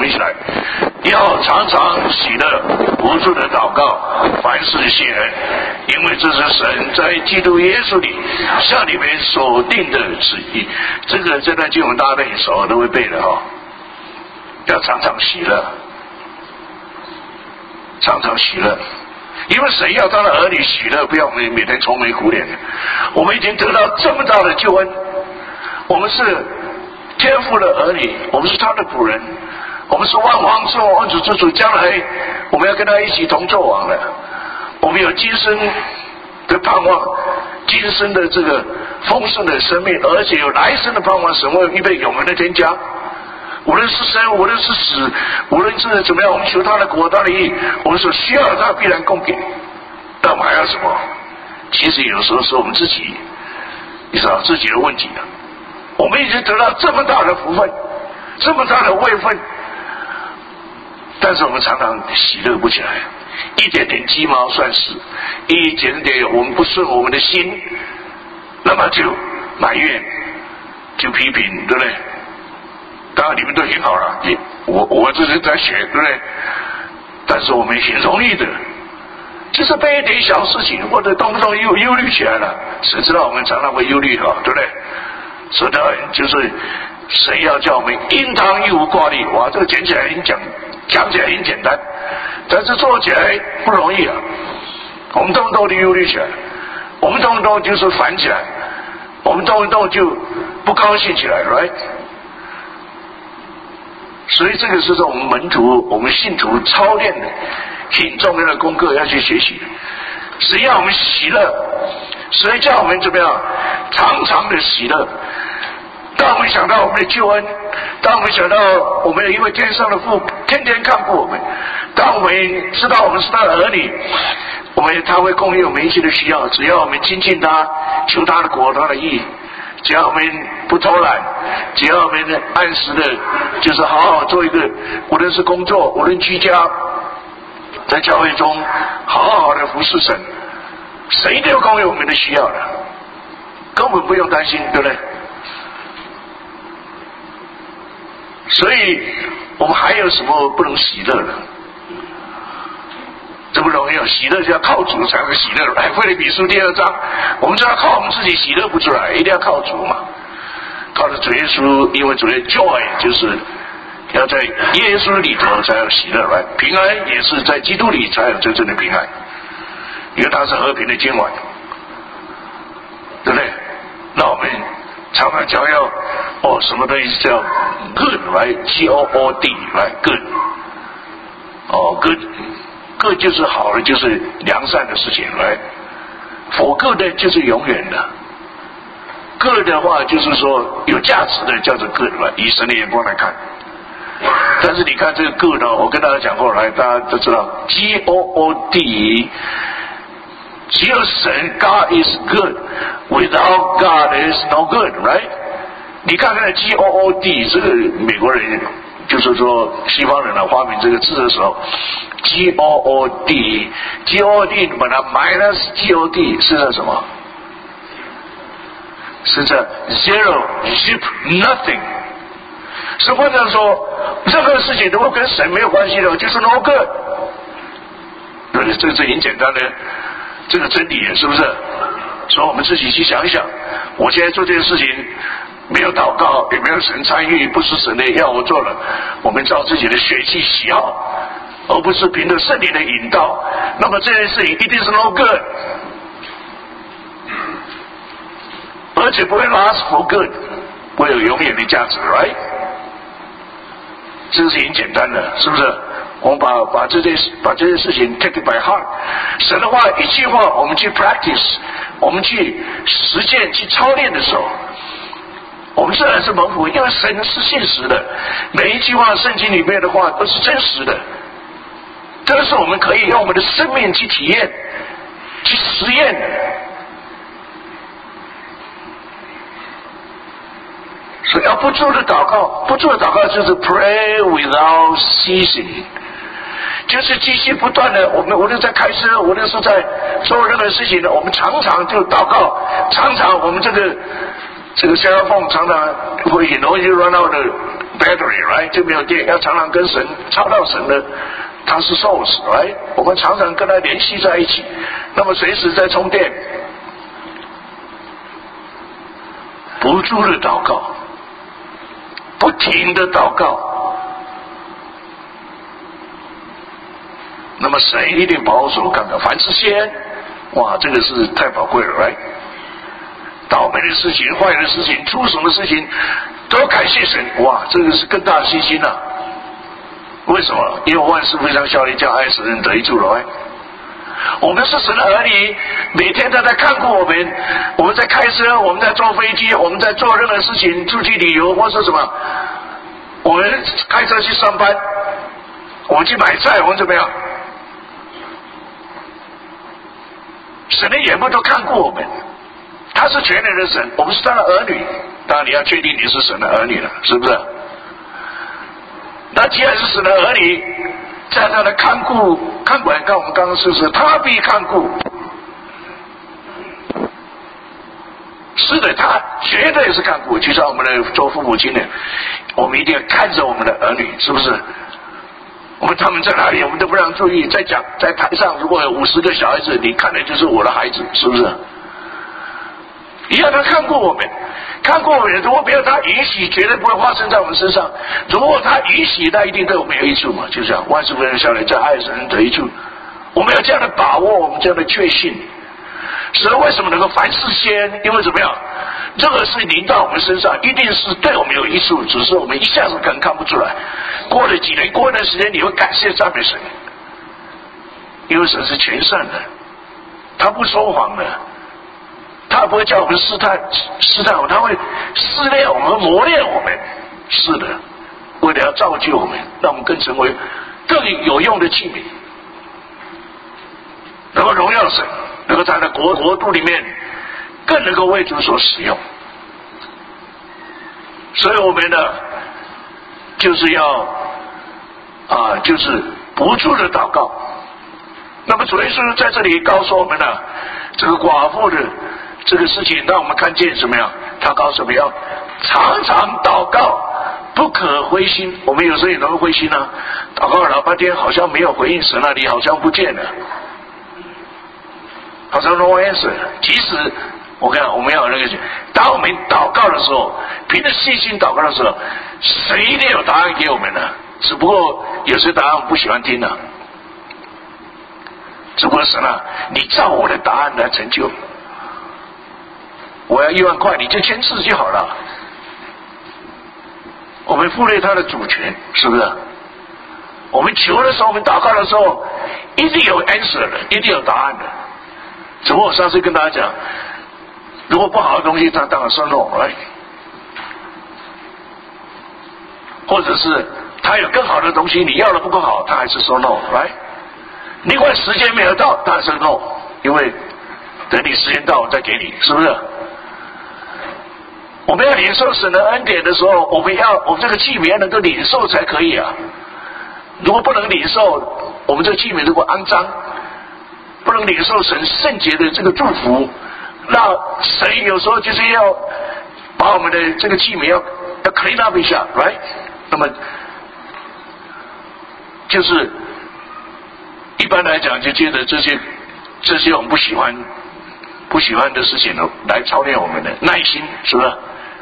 一起来，要常常喜乐，不住的祷告，凡事谢恩，因为这是神在基督耶稣里向你们所定的旨意。这段经文大家都很熟，都会背的哈。要常常喜乐，常常喜乐，因为神要他的儿女喜乐，不要我们每天愁眉苦脸。我们已经得到这么大的救恩，我们是天父的儿女，我们是他的仆人，我们是万王之王、万主之主，将来我们要跟他一起同作王的。我们有今生的盼望，今生的这个丰盛的生命，而且有来生的盼望，神为预备永恒的天家。无论是生，无论是死，无论是怎么样，我们求他的国、他的义，我们所需要的他必然供给。但我们还要什么？其实有时候是我们自己，你知道自己的问题了。我们已经得到这么大的福分，这么大的位分，但是我们常常喜乐不起来，一点点鸡毛蒜事，一点点我们不顺我们的心，那么就埋怨，就批评，对不对？当然你们都很好了，我这是在学，对不对？但是我们很容易的，就是被一点小事情或者动不动忧虑起来了。谁知道我们常常会忧虑的，对不对？所以呢，就是神要叫我们应当一无挂虑。哇，这个讲起来讲起来很简单，但是做起来不容易啊。我们动不动就忧虑起来，我们动不动就是烦起来，我们动不动就不高兴起来 ，right？所以这个是我们门徒、我们信徒操练的挺重要的功课，要去学习。谁要我们喜乐？谁叫我们怎么样？常常的喜乐。当我们想到我们的救恩，当我们想到我们有一位天上的父天天看顾我们，当我们知道我们是他的儿女，他会供应我们一切的需要，只要我们亲近他，求他的国、他的义。只要我们不偷懒，只要我们按时的，就是好好做一个，无论是工作，无论居家，在教会中好好的服侍神，谁都有供应我们的需要的，根本不用担心，对不对？所以我们还有什么不能喜乐的？这不容易啊！喜乐就要靠主才会喜乐。腓立比书第2章，我们就要靠我们自己喜乐不出来，一定要靠主嘛。靠着主耶稣，因为主的 joy 就是要在耶稣里头才有喜乐，平安也是在基督里才有真正的平安，因为它是和平的今晚，对不对？那我们常常讲要什么东西叫 good， G-O-O-D， good， good 就是好的，就是良善的事情，for good 的就是永远的，good 的话就是说有价值的叫做 good， 以神的眼光来看。但是你看这个 good 呢，我跟大家讲过来，大家都知道 G-O-O-D， 只有神 God is good， without God is no good， right？ 你看看 G-O-O-D， 这个美国人就是说西方人发明这个字的时候 G-O-O-D 把它 minus G-O-D 是这什么？是这 zero zip nothing。是或者说任何事情如果跟神没有关系的就是 no good。这是很简单的这个真理，是不是？所以我们自己去想一想，我现在做这件事情没有祷告，也没有神参与，不是神的要我做了，我们照自己的血气喜好，而不是凭着圣灵的引导，那么这件事情一定是 no good， 而且不会 last for good， 会有永远的价值 right？ 这是很简单的，是不是？我们把这件事情 take it by heart， 神的话一句话我们去 practice， 我们去实践去操练的时候，我们自然是蒙福，因为神是现实的，每一句话圣经里面的话都是真实的，这是我们可以用我们的生命去体验去实验的。所以要不住的祷告，不住的祷告就是 pray without ceasing， 就是继续不断的，我们无论在开车，无论是在做任何事情的，我们常常就祷告，常常我们这个 cell phone 常常会很容易 run out battery，right 就没有电，要常常跟神抄到神的，他是 source，right 我们常常跟他联系在一起，那么随时在充电，不住的祷告，不停的祷告，那么神一定保守看看，凡是先，哇，这个是太宝贵了 ，right 倒霉的事情、坏的事情、出什么事情，都感谢神，哇，这个是更大的信心啊！为什么？因为万事互相效力，叫爱神人得益处了。我们是神的儿女，每天都在看顾我们。我们在开车，我们在坐飞机，我们在做任何事情，出去旅游或是什么，我们开车去上班，我们去买菜，我们怎么样？神的眼目都看顾我们。他是全能的神，我们是他的儿女，当然你要确定你是神的儿女了，是不是？那既然是神的儿女，在他的看顾、看管，看我们刚刚说是他必看顾，是的，他绝对是看顾。就像我们的做父母亲的，我们一定要看着我们的儿女，是不是？他们在哪里，我们都不让注意。在台上，如果有50个小孩子，你看的就是我的孩子，是不是？一样，他看过我们，看过我们。如果没有他允许，绝对不会发生在我们身上。如果他允许，那一定对我们有益处嘛。就这样，万事互相效力，在爱神人得益处。我们有这样的把握，我们这样的确信。所以为什么能够凡事先？因为怎么样？任何事临到我们身上，一定是对我们有益处，只是我们一下子可能看不出来。过了几年，过一段时间，你会感谢赞美神，因为神是全善的，他不说谎的。他不会叫我们试探我们，他会试炼我们、磨练我们。是的，为了要造就我们，让我们更成为更有用的器皿，能够荣耀神，能够在他的国度里面更能够为主所使用。所以我们呢，就是要就是不住的祷告。那么主耶稣在这里告诉我们呢，这个寡妇的这个事情，让我们看见什么样？他告诉我们要常常祷告，不可灰心。我们有时候也能灰心啊，祷告了老半天，好像没有回应神，那里好像不见了，好像 no answer。其实我看我们要有那个，当我们祷告的时候，凭着信心祷告的时候，神一定有答案给我们的。只不过有些答案我们不喜欢听的，只不过神啊，你照我的答案来成就。我要1万块，你就签字就好了。我们忽略他的主权，是不是？我们求的时候，我们祷告的时候，一定有 answer 的，一定有答案的。只不过我上次跟大家讲，如果不好的东西，他当然说 no， right？ 或者是他有更好的东西，你要的不够好，他还是说 no，right？ 你管时间没有到，他还是 no， 因为等你时间到我再给你，是不是？我们要领受神的恩典的时候，我们这个器皿要能够领受才可以啊。如果不能领受，我们这个器皿如果肮脏，不能领受神圣洁的这个祝福，那神有时候就是要把我们的这个器皿要 clean up 一下 ，right？ 那么就是一般来讲，就接着这些我们不喜欢的事情来操练我们的耐心，是不是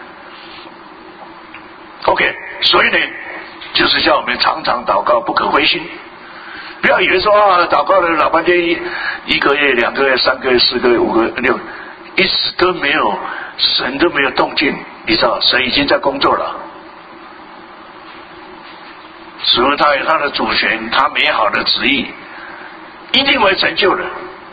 ？OK， 所以呢，就是叫我们常常祷告，不可灰心。不要以为说祷告了老半天，1个月、2个月、3个月、4个月、5个月、6，一时都没有，神都没有动静。你知道，神已经在工作了。所以他有他的主权，他美好的旨意一定会成就的。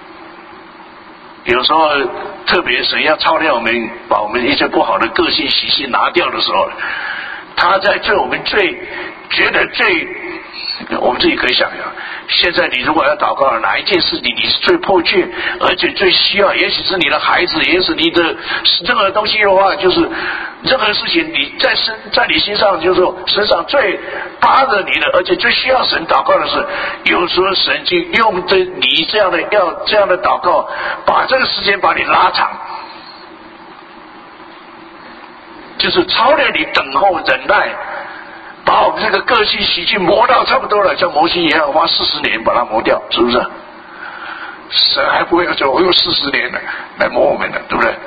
有时候特别神要操练我们，把我们一些不好的个性习性拿掉的时候，他在对我们觉得我们自己可以想想，现在你如果要祷告哪一件事情你是最迫切而且最需要，也许是你的孩子，也许你的任何东西的话，就是任何事情你在你心上，就是说身上最扒着你的，而且最需要神祷告的是，有时候神就用着你这样的祷告，把这个时间把你拉长，就是操练你等候忍耐， 把我们这个个性习气磨到差不多了，像摩西一样花40年把它磨掉，是不是？神还不会要求我用40年来磨我们的，对不对？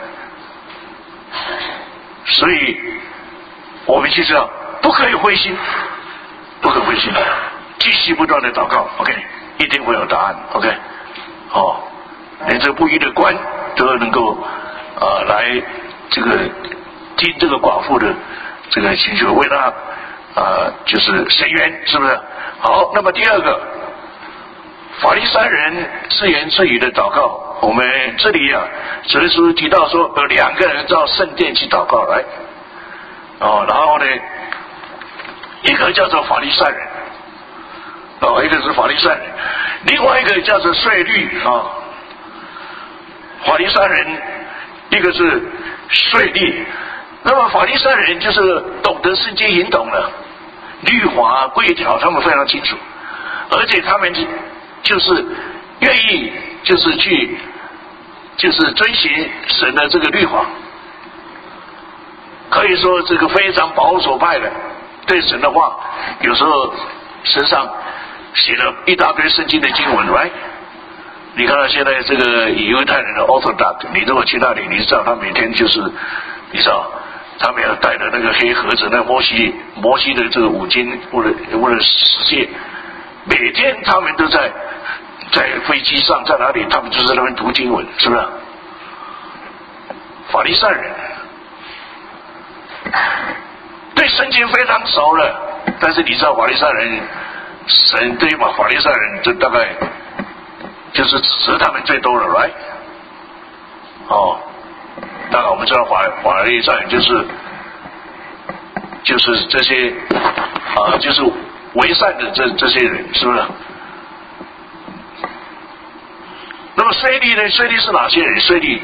所以我们就知道不可以灰心，不可灰心，继续不断的祷告 ，OK， 一定会有答案 ，OK， 连这不义的官都能够来这个听这个寡妇的这个请求，为他就是伸冤，是不是？好，那么第二个，法利赛人自言自语的祷告，我们这里主耶稣提到说有2个人到圣殿去祷告来，然后呢，一个叫做法利赛人，一个是法利赛人，另外一个叫做税吏法利赛人一个是税吏，那么法利赛人就是懂得圣经引懂了律法规条，他们非常清楚，而且他们就是愿意就是遵循神的这个律法，可以说这个非常保守派的，对神的话有时候身上写了一大堆圣经的经文 right？ 你看到现在这个犹太人的 Orthodox， 你如果去那里，你知道他每天就是你知道他们要带的那个黑盒子，那摩西的这个5经或者10诫，每天他们都在飞机上，在哪里他们就在那边读经文，是不是？法利赛人对圣经非常熟了，但是你知道法利赛人，神对法利赛人就大概就是指责他们最多了 right？ 当然我们知道法利赛人就是这些就是为善的这些人，是不是？那么税吏呢？税吏是哪些人？税吏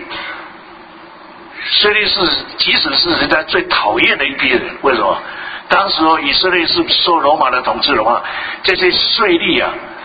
是即使是人家最讨厌的一批人，为什么？当时以色列是受罗马的统治的话，这些税吏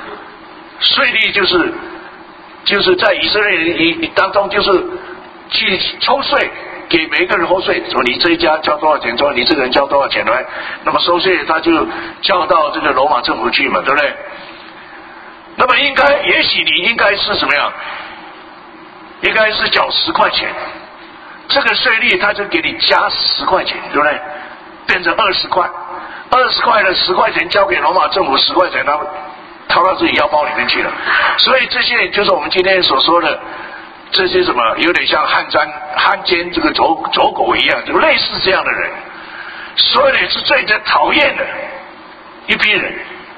就是在以色列人当中就是去抽税，给每一个人抽税，说你这一家交多少钱，说你这个人交多少钱来，那么收税他就交到这个罗马政府去嘛，对不对？那么也许你应该是怎么样？应该是缴10块钱，这个税率他就给你加10块钱，对不对？变成20块，20块的10块钱交给罗马政府，10块钱他掏到自己腰包里面去了。所以这些就是我们今天所说的这些什么，有点像汉奸这个走狗一样，就类似这样的人，所以呢是最讨厌的一批人。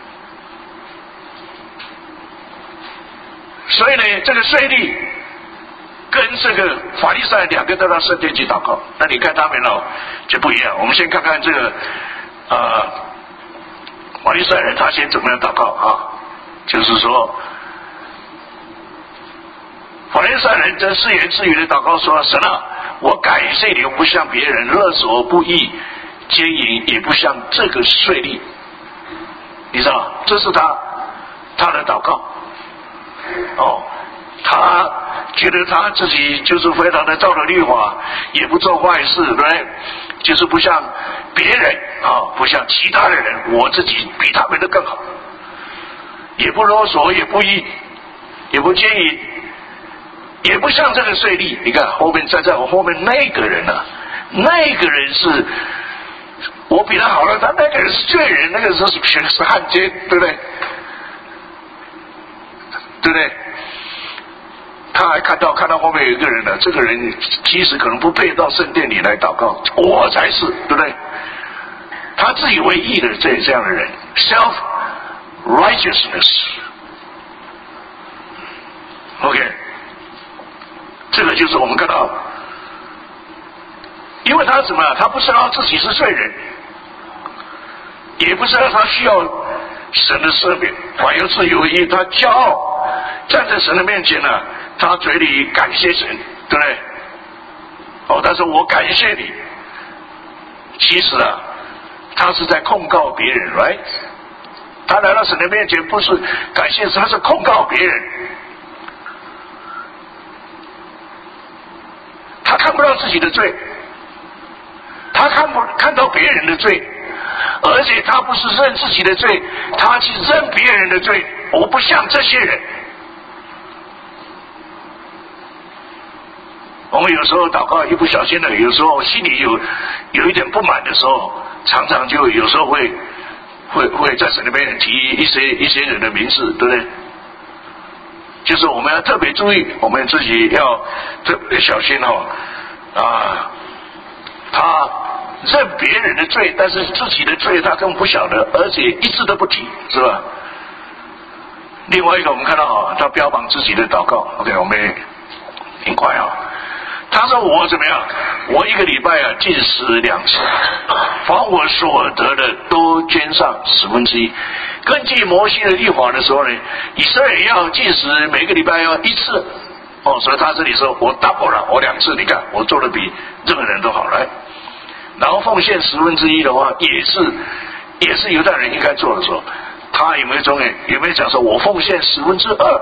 所以呢，这个税吏跟这个法利赛2个都到圣殿去祷告，那你看他们就不一样。我们先看看这个法利赛人他先怎么样祷告就是说法利赛人这自言自语的祷告说：神啊，我感谢你，我不像别人勒索不义奸淫，也不像这个税吏。你知道这是他的祷告他觉得他自己就是非常的照着律法，也不做坏事，对，就是不像别人不像其他的人，我自己比他们的更好，也不勒索，也不义，也不奸淫，也不像这个税吏。你看后面站在我后面那个人那个人是我比他好了，但那个人是罪人，那个人是汉奸，对不对？对不对？他还看到后面有一个人呢，这个人其实可能不配到圣殿里来祷告，我才是，对不对？他自以为义的这样的人 ，self righteousness。OK， 这个就是我们看到，因为他怎么样？他不知道自己是罪人，也不知道他需要神的赦免，反而自以为义，他骄傲。站在神的面前呢，他嘴里感谢神，对不对？他说我感谢你，其实他是在控告别人 ，right？ 他来到神的面前不是感谢神，他是控告别人。他看不到自己的罪，他看到别人的罪， 而且他不是认自己的罪，他去认别人的罪。我不像这些人。我们有时候祷告一不小心的，有时候心里有一点不满的时候，常常就有时候会在神那边提一些人的名字，对不对？就是我们要特别注意，我们自己要特别小心他认别人的罪，但是自己的罪他根本不晓得，而且一字都不提，是吧？另外一个我们看到他标榜自己的祷告 ，OK， 我们很快他说我怎么样？我一个礼拜禁食2次，凡我所得的都捐上1/10。根据摩西的律法的时候呢，以色列要禁食每个礼拜要1次所以他这里说我 double 了，我2次，你看我做的比任何人都好来。然后奉献1/10的话，也是犹太人应该做的时候，他有没有讲说我奉献2/10？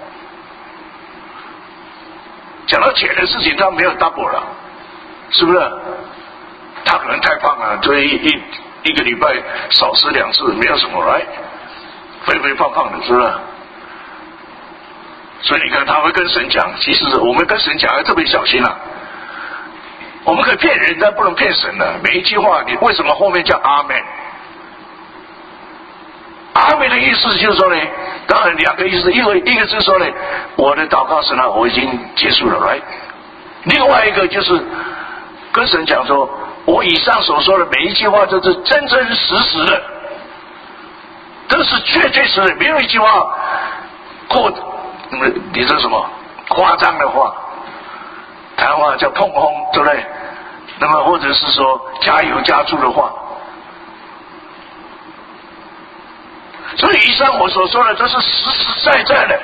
讲到钱的事情，他没有 double 了，是不是？他可能太胖了，所以一个礼拜少吃2次，没有什么来，肥肥胖胖的，是不是？所以你看，他会跟神讲，其实我们跟神讲要特别小心我们可以骗人，但不能骗神的。每一句话，你为什么后面叫阿们？阿们的意思就是说呢，当然2个意思，一个是说呢，我的祷告神我已经结束了 ，right？ 另外一个就是跟神讲说，我以上所说的每一句话都是真真实实的，都是确确实实，没有一句话你说什么夸张的话，台湾话叫碰轰，对不对？那么或者是说加油加醋的话。所以以上我所说的都是实实在在的，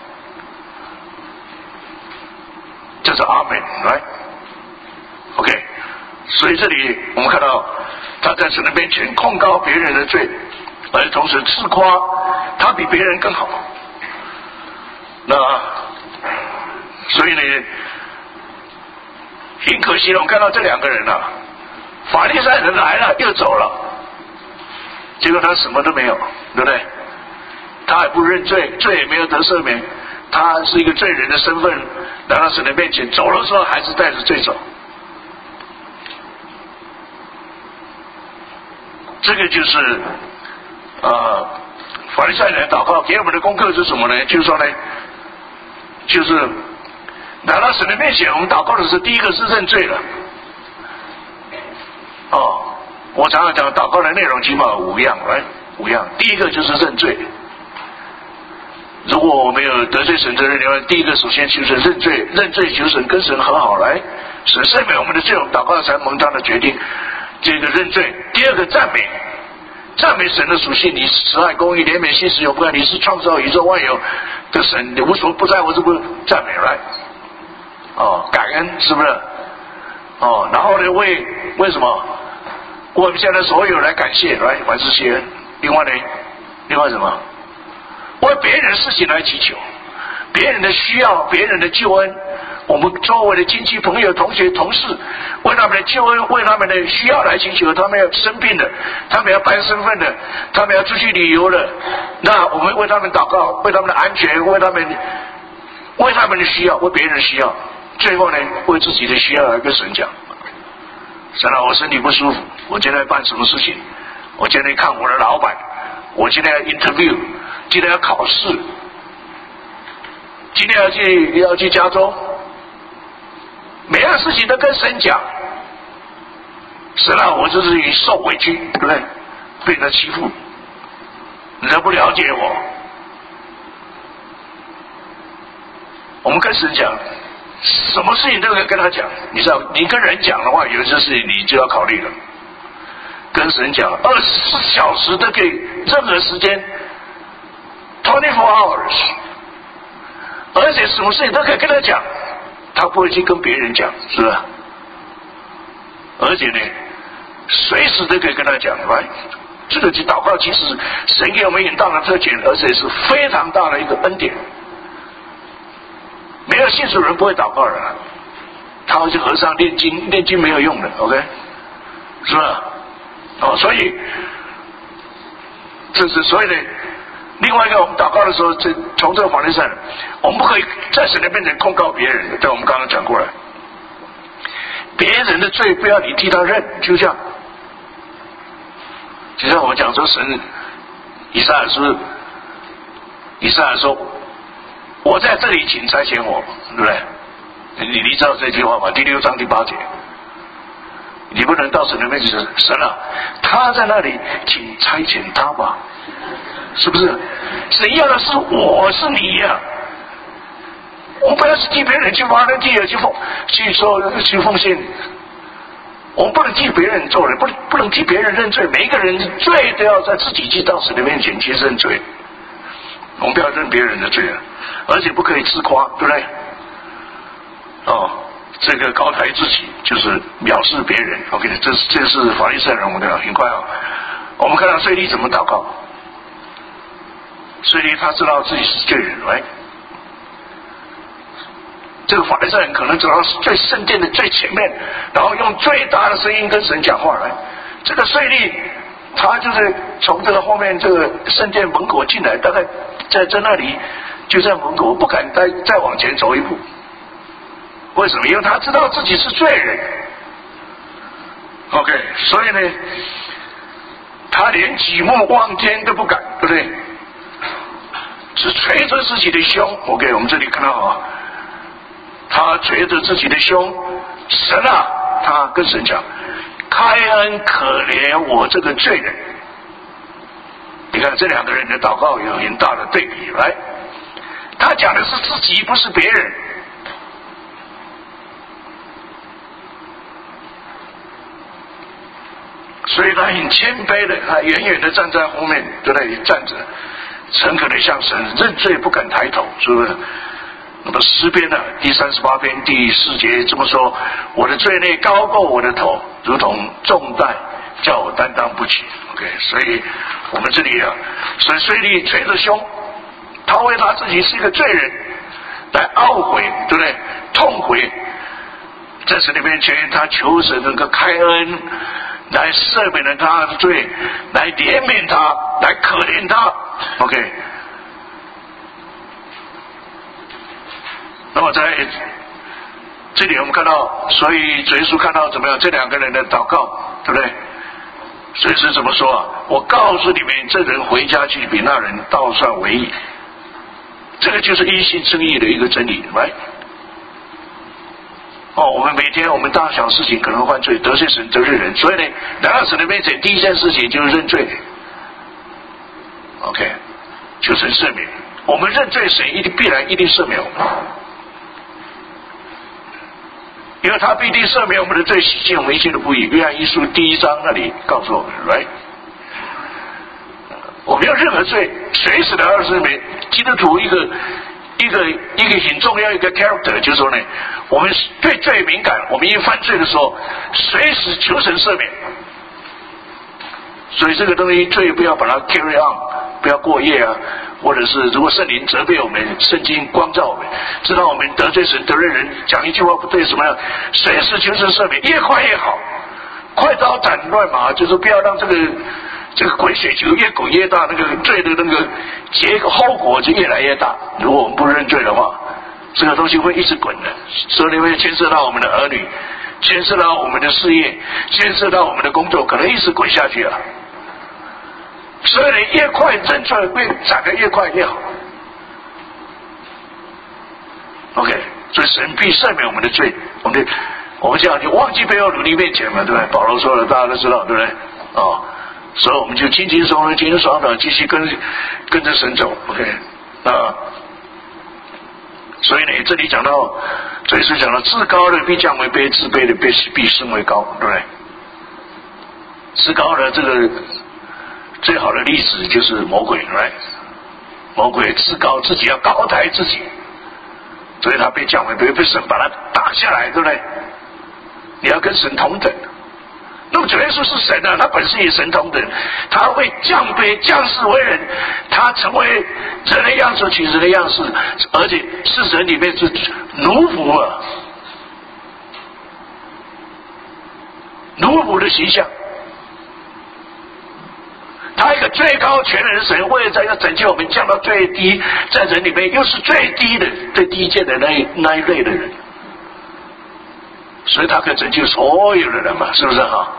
这是阿们 ，right？ OK， 所以这里我们看到他在神的面前控告别人的罪，而同时自夸他比别人更好。那所以呢，很可惜了，我们看到这2个人法利赛人来了又走了，结果他什么都没有，对不对？他也不认罪，罪也没有得赦免，他是一个罪人的身份来到神的面前，走的时候还是带着罪走。这个就是法利赛人祷告给我们的功课是什么呢？就是说呢，就是来到神的面前，我们祷告的时候，第一个是认罪了。我常常讲祷告的内容起码5样，5样。第一个就是认罪。如果我们有得罪神的人，第一个首先就是认罪，认罪求神跟神和好来，神赦免我们的罪，我们祷告才蒙他的决定。这个认罪。第二个赞美，赞美神的属性，你慈爱公义怜悯信实永不改，你是创造宇宙万有的神，你无所不在，我这不赞美来感恩，是不是？然后呢，为什么？我们现在所有来感谢来凡事谢恩。另外什么？为别人的事情来祈求，别人的需要，别人的救恩，我们周围的亲戚朋友同学同事为他们的救恩，为他们的需要来祈求，他们要生病的，他们要办身份的，他们要出去旅游的，那我们为他们祷告，为他们的安全，为他们的需要，为别人的需要，最后呢，为自己的需要来跟神讲，神我身体不舒服，我今天办什么事情，我今天看我的老板，我今天要 interview， 今天要考试，今天要去加州，每样事情都跟神讲，神我就是受委屈，对不对？被人家欺负，人家不了解我，我们跟神讲，什么事情都可以跟他讲。你知道，你跟人讲的话，有些事情你就要考虑了。跟神讲，24小时都可以，任何时间，24 hours， 而且什么事情都可以跟他讲，他不会去跟别人讲，是吧？而且呢，随时都可以跟他讲，right？这个祷告其实神给我们很大的特权，而且是非常大的一个恩典。没有信主人不会祷告的，他会去和尚念经，念经没有用的 ，OK， 是吧？所以这是所以呢，另外一个我们祷告的时候，从这个法律上，我们不可以在神的面前控告别人，对，我们刚刚讲过了，别人的罪不要你替他认，就这样。就像我们讲说，神以赛亚说，我在这里，请差遣我，对不对？你知道这句话吗？第6章第8节，你不能到神的面前说，神啊，他在那里，请差遣他吧，是不是？神要的是我是你呀、我们不要是替别人去挖人地去奉献，我们不能替别人做人，不能替别人认罪，每一个人罪都要在自己去到神的面前去认罪，我们不要认别人的罪啊，而且不可以自夸，对不对？这个高抬自己就是藐视别人。 OK， 这是法利赛人，我们很快我们看到税吏怎么祷告。税吏他知道自己是罪人，来，这个法利赛人可能走到最圣殿的最前面，然后用最大的声音跟神讲话来。这个税吏他就是从这个后面这个圣殿门口进来，大概在那里就在门口，不敢再往前走一步。为什么？因为他知道自己是罪人。 OK， 所以呢，他连举目望天都不敢，对不对？只捶着自己的胸。OK， 我们这里看到他捶着自己的胸，神啊，他跟神讲，开恩可怜我这个罪人。你看这两个人的祷告有很大的对比。来，他讲的是自己，不是别人。所以他很谦卑的，他远远的站在后面，在那里站着，诚恳的向神认罪，不敢抬头，是不是？那么诗篇呢，第38篇第4节这么说：我的罪孽高过我的头，如同重担，叫我担当不起。OK， 所以我们这里所以税吏捶着胸，他为他自己是一个罪人来懊悔，对不对？痛悔，在神的面前，他求神能够开恩，来赦免了他的罪，来怜悯他，来可怜他。 OK， 那么在这里我们看到，所以主耶稣看到怎么样？这两个人的祷告，对不对？所以是怎么说啊？我告诉你们，这人回家去比那人倒算为义。这个就是因信称义的一个真理，right？我们每天我们大小事情可能犯罪，得罪神得罪人，所以呢，来到神的面前，第一件事情就是认罪。OK， 求神赦免。我们认罪，神必然一定赦免我们，因为他必定赦免我们的罪，洗净我们一切的不义。约翰一书第1章那里告诉我们 ，right？ 我们有任何罪，随时的要赦免。基督徒一个很重要一个 character， 就是说呢，我们对罪敏感，我们一犯罪的时候，随时求神赦免。所以这个东西罪不要把它 carry on， 不要过夜啊，或者是如果圣灵责备我们，圣经光照我们，知道我们得罪神得罪人，讲一句话不对什么样，随时求神赦免，越快越好，快刀斩乱麻，就是不要让这个滚雪球越滚越大，那个罪的那个后果就越来越大。如果我们不认罪的话，这个东西会一直滚的，所以会牵涉到我们的儿女，牵涉到我们的事业，牵涉到我们的工作，可能一直滚下去了。所以呢，越快认罪，会斩得越快越好。OK， 所以神必赦免我们的罪。我们讲，你忘记背后努力面前嘛，对不对？保罗说了，大家都知道，对不对？所以我们就轻轻松松、轻轻爽爽，继续跟着神走。OK， 所以呢，这里讲到，这里是讲到至高的必降为卑，自卑的必升为高，对不对？至高的这个最好的例子就是魔鬼 ，right？ 魔鬼至高，自己要高抬自己，所以他被降为卑，被神把他打下来，对不对？你要跟神同等。那么主耶稣是神啊，他本身也神同等，他会降卑降世为人，他成为人的样式，取人的样式，而且是人里面是奴仆啊，奴仆的形象。 他一个最高全能的神，为了要拯救我们，降到最低，在人里面又是最低的、最低贱的那一类的人，所以他可以拯救所有的人嘛，是不是哈？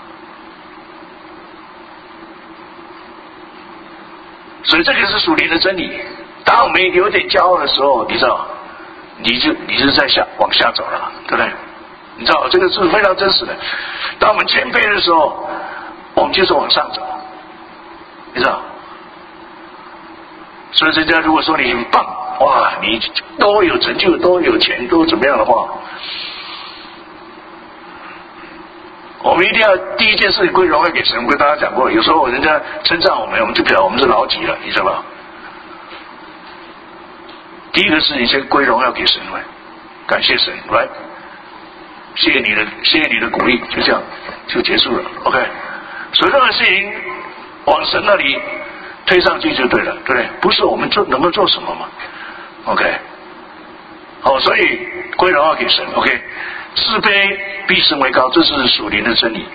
所以这个是属灵的真理。当我们有点骄傲的时候，你知道，你就在往下走了，对不对？你知道这个是非常真实的。当我们谦卑的时候，我们就是往上走，你知道。所以人家如果说你很棒，哇，你都有成就，都有钱，都怎么样的话，我们一定要第一件事情归荣耀给神。我跟大家讲过，有时候人家称赞我们，我们就表示我们是老几了，你知道吧？第一个事情先归荣耀给神，感谢神，来，谢谢你的鼓励，就这样就结束了 ，OK。所以任何事情往神那里推上去就对了，对不对？不是我们能够做什么嘛 ，OK。好，所以归荣耀给神 ，OK。自卑必升为高，这是属灵的真理。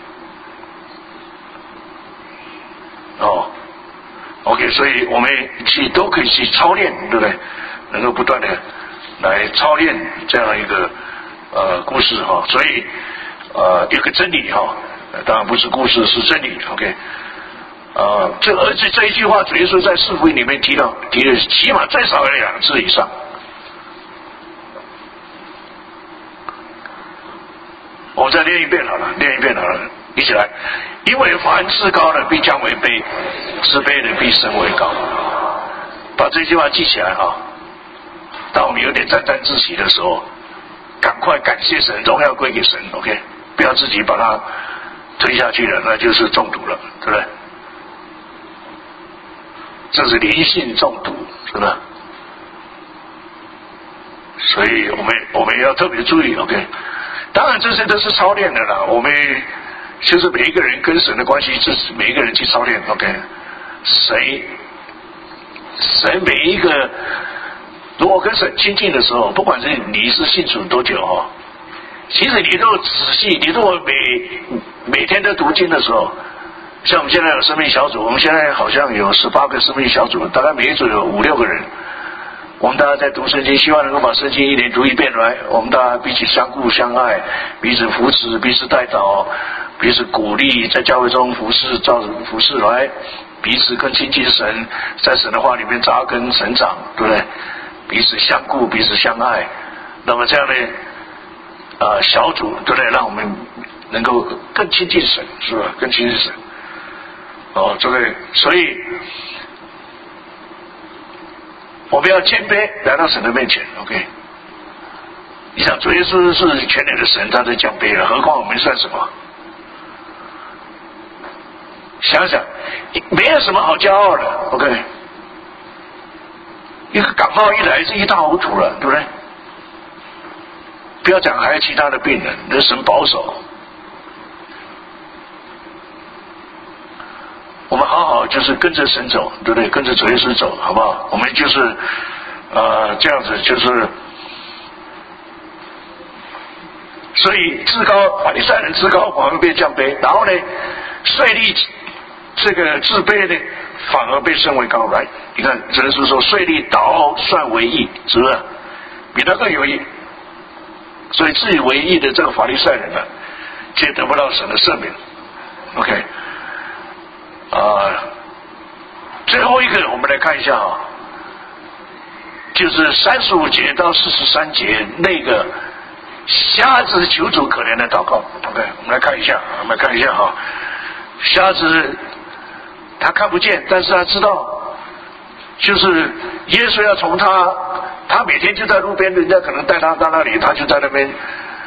哦 ，OK， 所以我们都可以去操练，对不对？能够不断的来操练这样一个故事哈，所以有个真理哈，当然不是故事，是真理 ，OK。这一句话，主耶稣在四福音里面提了起码最少有2次以上。我们再练一遍好了，一起来。因为凡自高的必降为卑，自卑的必升为高。把这句话记起来啊！当我们有点沾沾自喜的时候，赶快感谢神，荣耀归给神 ，OK， 不要自己把它推下去了，那就是中毒了，对不对？这是灵性中毒，是吧？所以我们要特别注意 ，OK。当然这些都是操练的啦，我们就是每一个人跟神的关系，就是每一个人去操练 ，OK。神每一个，如果跟神亲近的时候，不管是你是信主多久哈，其实你都仔细，你如果每天都读经的时候，像我们现在有生命小组，我们现在好像有18个生命小组，大概每一组有5、6个人。我们大家在读圣经，希望能够把圣经一年读一遍来。我们大家彼此相顾相爱，彼此扶持，彼此带导，彼此鼓励，在教会中服侍来，彼此更亲近神，在神的话里面扎根成长，对不对？彼此相顾，彼此相爱。那么这样的小组，对不对？让我们能够更亲近神，是吧？更亲近神。这个，所以我们要谦卑来到神的面前 ，OK。你想，主耶稣是全能的神，他在降卑了，何况我们算什么？想想，没有什么好骄傲的 ，OK。一个感冒一来是一塌糊涂了，对不对？不要讲还有其他的病人，那神保守。我们好好就是跟着神走，对不对？跟着主耶稣走，好不好？我们就是这样子，就是所以至高法利赛人至高，反而被降卑，然后呢，税吏这个自卑呢，反而被升为高。来，你看主耶稣说，税吏倒算为义，是不是？比他更有义。所以自以为义的这个法利赛人呢，却得不到神的赦免。OK。最后一个我们来看一下啊，就是35节到43节那个瞎子求主可怜的祷告。OK， 我们来看一下哈，瞎子他看不见，但是他知道，就是耶稣要从他每天就在路边，人家可能带他到那里，他就在那边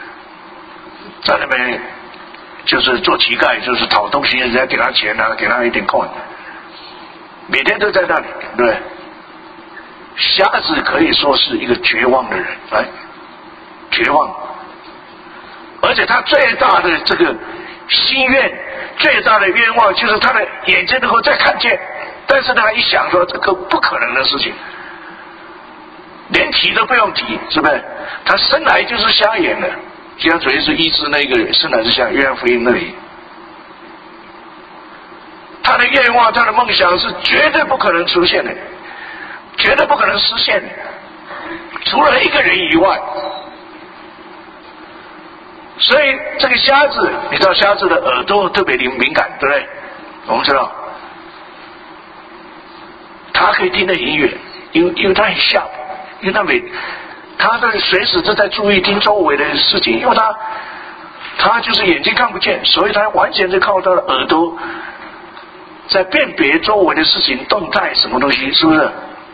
就是做乞丐，就是讨东西，人家给他钱啊，给他一点coin，每天都在那里，对不对？瞎子可以说是一个绝望的人，来，绝望，而且他最大的这个心愿，最大的愿望就是他的眼睛能够再看见，但是呢，他一想说这个不可能的事情，连提都不用提，是不是？他生来就是瞎眼的。就像主耶稣医治那个生来是像约翰福音那里，他的愿愿望、他的梦想是绝对不可能出现的，绝对不可能实现的，除了一个人以外。所以这个瞎子，你知道瞎子的耳朵特别敏感，对不对？我们知道，他可以听得很远，因为他很瞎，因为他的随时都在注意听周围的事情，因为他就是眼睛看不见，所以他完全是靠他的耳朵在辨别周围的事情动态什么东西，是不是？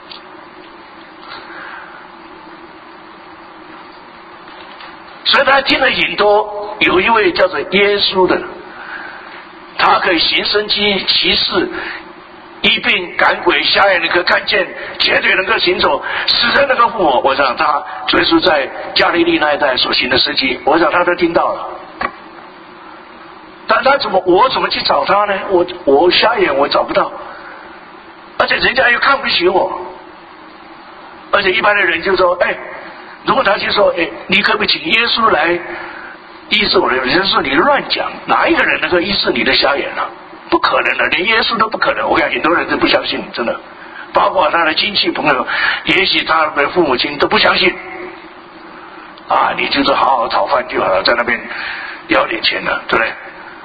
所以他听了很多，有一位叫做耶稣的，他可以行神迹奇事，医病赶鬼，瞎眼能够看见，瘸腿能够行走，死人能够复活。我想他主耶稣在加利利那一带所行的神迹，我想他都听到了。但他我怎么去找他呢？我瞎眼我找不到，而且人家又看不起我，而且一般的人就说，如果他就说，你可不可以请耶稣来医治我的？人家说你乱讲，哪一个人能够医治你的瞎眼啊？不可能的，连耶稣都不可能。我看很多人都不相信，真的，包括他的亲戚朋友，也许他的父母亲都不相信。啊，你就是好好讨饭就好了，在那边要点钱了，对不对？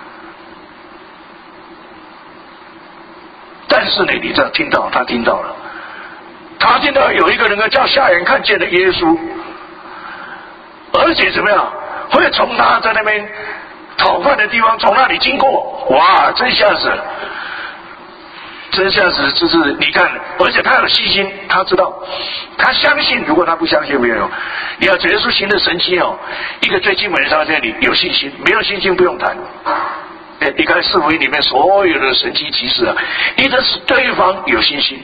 但是呢，你这样听到，他听到了，他听到有一个能够叫瞎眼看见的耶稣，而且怎么样，会从他在那边讨饭的地方从那里经过，哇，这下子就是你看，而且他有信心，他知道，他相信。如果他不相信，没有用。你要耶稣行的神迹一个最基本的条件，你有信心，没有信心不用谈。你看四福音里面所有的神迹奇事一定是对方有信心。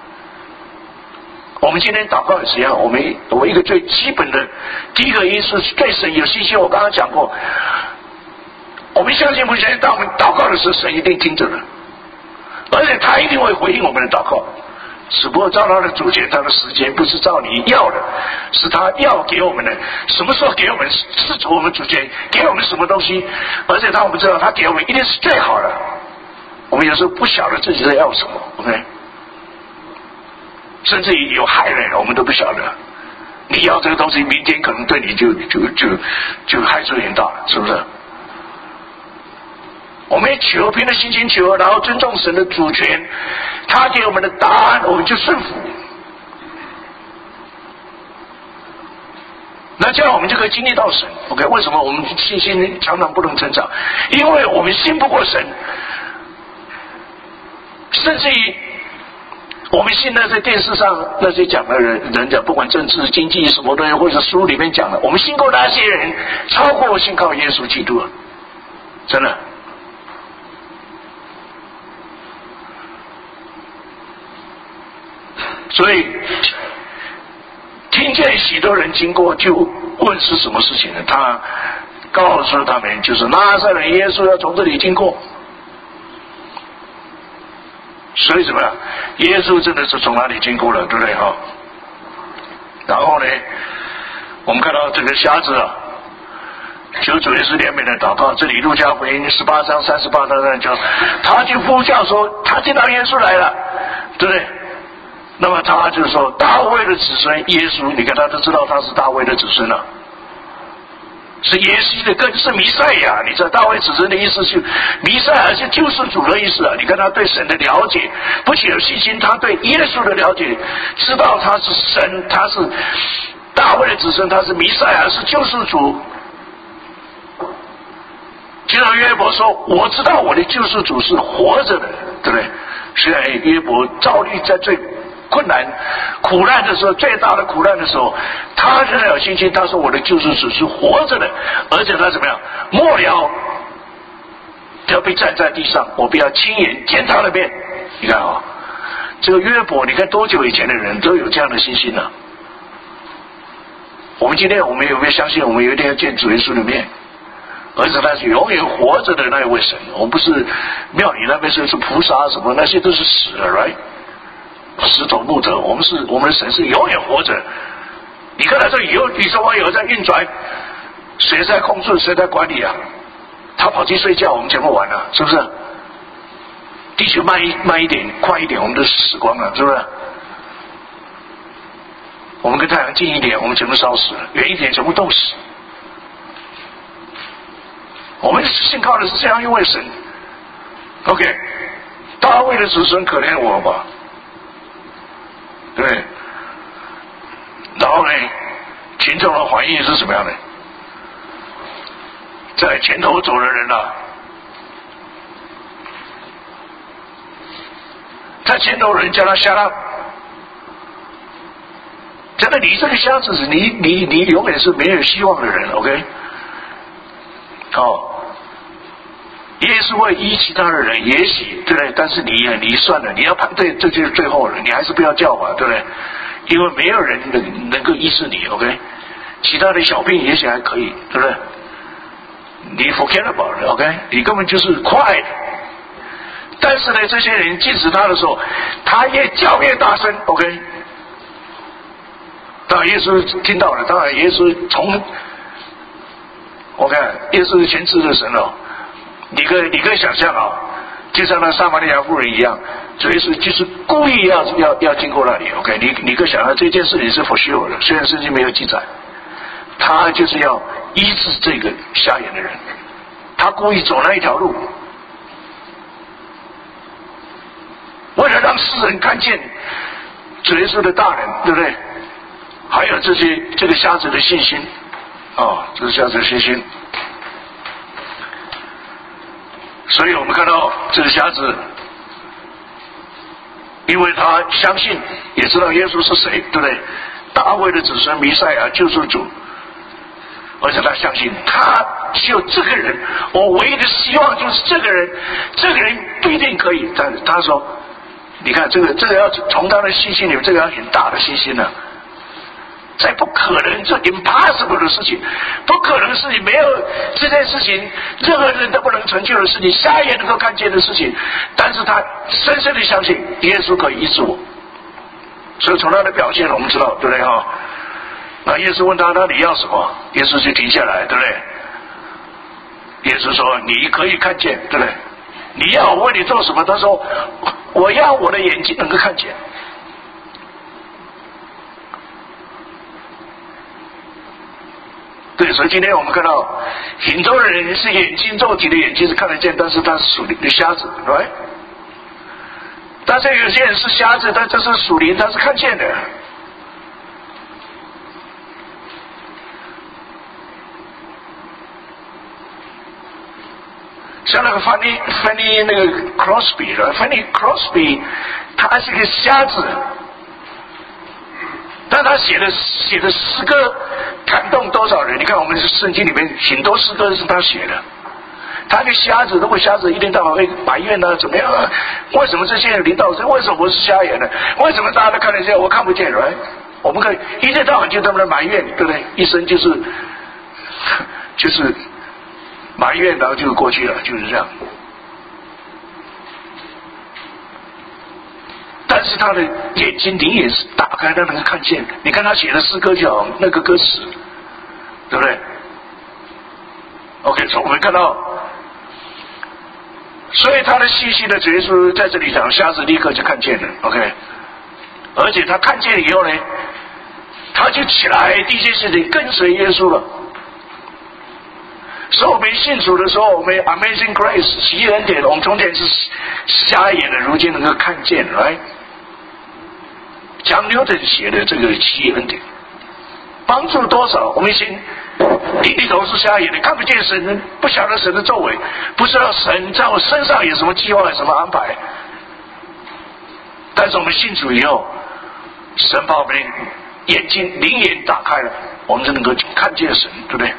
我们今天祷告也是一样，我们一个最基本的第一个因素是对神有信心。我刚刚讲过，我们相信不相信，当我们祷告的时候，神一定听着的，而且他一定会回应我们的祷告。只不过照他的主权，他的时间不是照你要的，是他要给我们的。什么时候给我们是我们主权给我们什么东西，而且当我们知道他给我们一定是最好的。我们有时候不晓得自己在要什么 ，OK？ 甚至于有害人，我们都不晓得。你要这个东西，明天可能对你就害处很大，是不是？我们求，凭着心情求，然后尊重神的主权，他给我们的答案，我们就顺服。那这样我们就可以经历到神。OK？ 为什么我们信心常常不能成长？因为我们信不过神，甚至于我们信那些电视上那些讲的人讲，不管政治、经济什么东西，或者书里面讲的，我们信过那些人，超过我信靠耶稣基督，真的。所以听见许多人经过，就问是什么事情呢？他告诉他们，就是拿撒勒耶稣要从这里经过。所以怎么样？耶稣真的是从哪里经过了，对不对哈？然后呢，我们看到这个瞎子求主耶稣怜悯的祷告。这里路加福音18章38章讲，他就呼叫说，他听到耶稣来了，对不对？那么他就说，大卫的子孙耶稣，你看他都知道他是大卫的子孙了。是耶稣的根，是弥赛亚。你知道大卫子孙的意思是弥赛亚是救世主的意思啊。你看他对神的了解，不仅有信心，他对耶稣的了解，知道他是神，他是大卫的子孙，他是弥赛亚，是救世主。就像约伯说，我知道我的救世主是活着的，对不对？虽然约伯遭遇在最困难苦难的时候，最大的苦难的时候，他仍然有信心，他说我的救世主是活着的，而且他怎么样，末了要被站在地上，我不要亲眼见他的面。你看这个约伯，你看多久以前的人都有这样的信心呢？我们今天我们有没有相信我们有一天要见主耶稣的面，而且他是永远活着的那一位神？我们不是庙里那边是菩萨什么，那些都是死了 right，石头木头，我们的神是永远活着。你看他这宇宙万有在运转，谁在控制，谁在管理啊？他跑去睡觉，我们怎么玩啊？是不是？ 地球慢一点，快一点，我们都死光了，是不是？我们跟太阳近一点，我们全部烧死了；远一点，全部冻死。我们信靠的是这样一位神。OK， 大卫的子孙可怜我吧，对。然后呢，群众的反应是什么样的？在前头走的人啊，在前头人叫他下来，真的，你这个瞎子，你永远是没有希望的人 ，OK？ 哦，耶稣会医其他的人，也许对不对？但是你算了，你要判对，这就是最后了，你还是不要叫吧，对不对？因为没有人能够医治你 ，OK？ 其他的小病也许还可以，对不对？你 forget about it， OK？ 你根本就是快的。但是呢，这些人禁止他的时候，他越叫越大声 ，OK？ 当然耶稣听到了，当然耶稣我看耶稣是全知的神哦，你可以想象啊，就像那撒玛利亚妇人一样，主耶稣就是故意要经过那里 ，OK？ 你可以想象这件事情是 for sure 的，虽然圣经没有记载，他就是要医治这个瞎眼的人，他故意走那一条路，为了让世人看见主耶稣的大能，对不对？还有这个瞎子的信心这是瞎子的信心。所以我们看到这个瞎子，因为他相信也知道耶稣是谁，对不对？大卫的子孙，弥赛亚，救赎主，而且他相信他就这个人，我唯一的希望就是这个人不一定可以。但他说，你看这个要从他的信心里面，这个要很大的信心呢。这不可能，这 impossible 的事情，不可能的事情，没有这件事情，任何人都不能成就的事情，瞎眼能够看见的事情。但是他深深的相信耶稣可以医治我，所以从他的表现我们知道，对不对哈？那耶稣问他，那你要什么？耶稣就停下来，对不对？耶稣说，你可以看见，对不对？你要我为你做什么？他说，我要我的眼睛能够看见。对，所以今天我们看到很多人是眼睛肉体的眼睛是看得见，但是他是属灵的瞎子 ，right？ 但是有些人是瞎子，但这是属灵，他是看见的。像那个 Fanny 那个 Crosby，Fanny Crosby， 他是个瞎子。但他写的诗歌感动多少人？你看我们圣经里面很多诗歌是他写的。他个瞎子，如果瞎子一天到晚会埋怨呢，怎么样？为什么这些人领导？为什么我是瞎眼呢？为什么大家都看得见，我看不见？right？ 我们可以一天到晚就他们的埋怨，对不对？一生就是埋怨，然后就过去了，就是这样。但是他的眼睛灵眼是打开，他能够看见。你看他写的诗歌叫那个歌词，对不对 ？OK， 所以我们看到，所以他的信息的主耶稣在这里讲，瞎子立刻就看见了 ，OK， 而且他看见以后呢，他就起来，第一件事情跟随耶稣了。所以我们信主的时候，我们 Amazing Grace 奇异恩典，我们从前是瞎眼的，如今能够看见，来。讲牛顿写的这个奇异恩典，帮助多少？我们先里头是瞎眼的，看不见神，不晓得神的作为，不知道神在我身上有什么计划、有什么安排。但是我们信主以后，神把我们眼睛灵眼打开了，我们就能够看见神，对不对？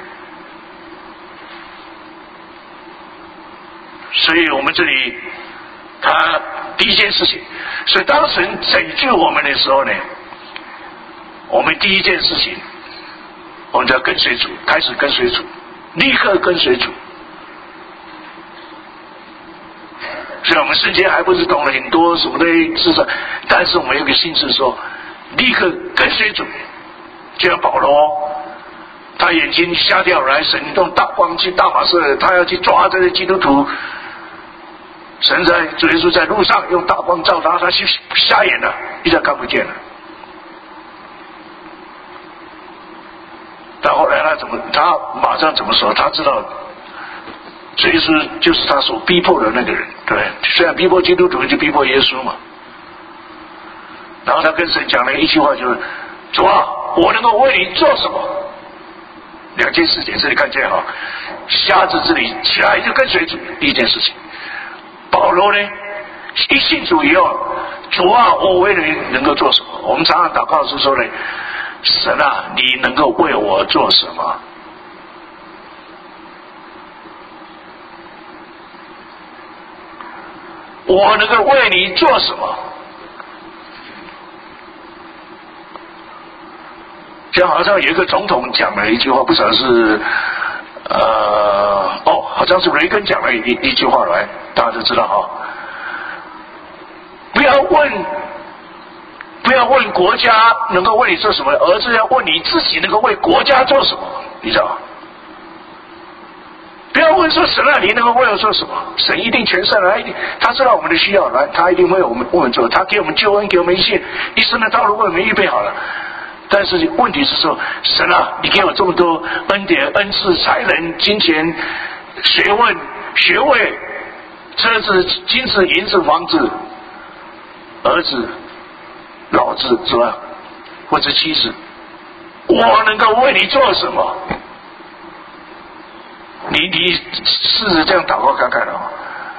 所以我们这里他第一件事情，所以当神拯救我们的时候呢，我们第一件事情，我们就要跟随主，开始跟随主，立刻跟随主。所以我们圣经还不是懂了很多什么的知识，但是我们有个心智说，立刻跟随主。就像保罗，他眼睛瞎掉来，神用大光去大马士，他要去抓这些基督徒。 神在主耶稣在路上用大光照他，他瞎眼了，一下看不见了。但后来他马上怎么说？他知道主耶稣就是他所逼迫的那个人，对不对？虽然逼迫基督徒，就逼迫耶稣嘛。然后他跟神讲了一句话，就是主啊，我能够为你做什么？两件事情，这里看见哈，瞎子这里起来就跟随主，第一件事情。保罗呢，一信主以后，主啊，我为你能够做什么？我们常常祷告是说呢，神啊，你能够为我做什么？我能够为你做什么？就好像有一个总统讲了一句话，不晓得是好像是雷根讲了一句话来，大家都知道哈。不要问国家能够为你做什么，而是要问你自己能够为国家做什么，你知道吗？不要问说神啊，你能够为我做什么？神一定全善来，他知道我们的需要，来，他一定为我们做，他给我们救恩，给我们一生的道路为我们预备好了。但是问题是说，神啊，你给我这么多恩典、恩赐、才能、金钱、学问、学位、车子、金子、银子、房子、儿子、老子，是吧？或者妻子，我能够为你做什么？你试着这样祷告看看啊！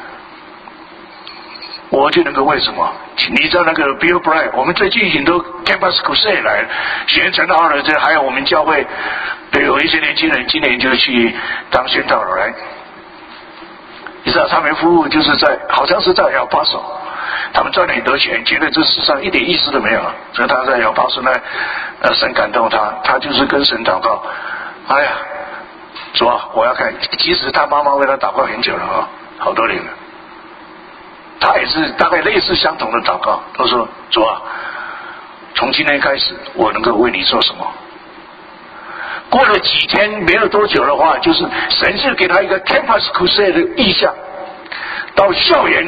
我就能够为什么？你知道那个 Bill Bright， 我们最近很多 Campus Crusade 来学员传道的，这还有我们教会有一些年轻人，今年就去当宣道了来。你知道他们服务就是好像是在El Paso，他们赚了很多钱，觉得这世上一点意思都没有，所以他在El Paso呢，神感动他就是跟神祷告，哎呀，主啊，我要看，即使他妈妈为他祷告很久了啊，好多年了。他也是大概类似相同的祷告，他说：“主啊，从今天开始，我能够为你做什么？”过了几天，没有多久的话，就是神是给他一个 Campus Crusade 的意向，到校园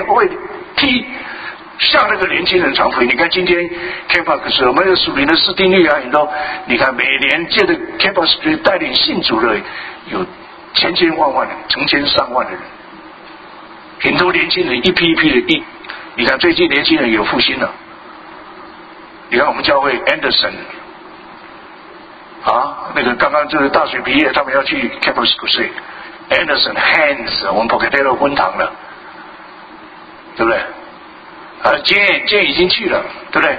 向那个年轻人传福音。你看今天 Campus Crusade，我们有属灵的士丁率啊，很多。你看每年借着 Campus Crusade 带领信主的有千万的，成千上万的人。很多年轻人一批一批的你看最近年轻人有复兴了。你看我们教会 Anderson 那个刚刚就是大学毕业，他们要去 Campus Crusade Anderson Hans 我们 Pocatello 分堂了，对不对？Jane 已经去了，对不对？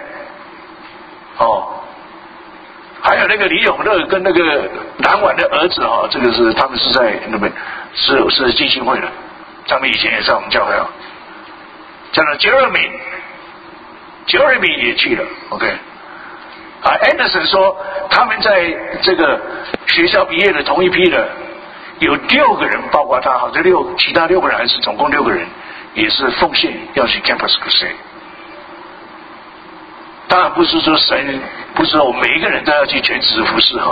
还有那个李永乐跟那个南晚的儿子这个是他们是在那边是浸信会的。他们以前也在我们教会叫做 Jeremy 也去了 ，OK。Anderson 说他们在这个学校毕业的同一批的有6个人，包括他，其他6个人还是总共6个人，也是奉献要去 Campus Crusade。当然不是说不是说我们每一个人都要去全职服侍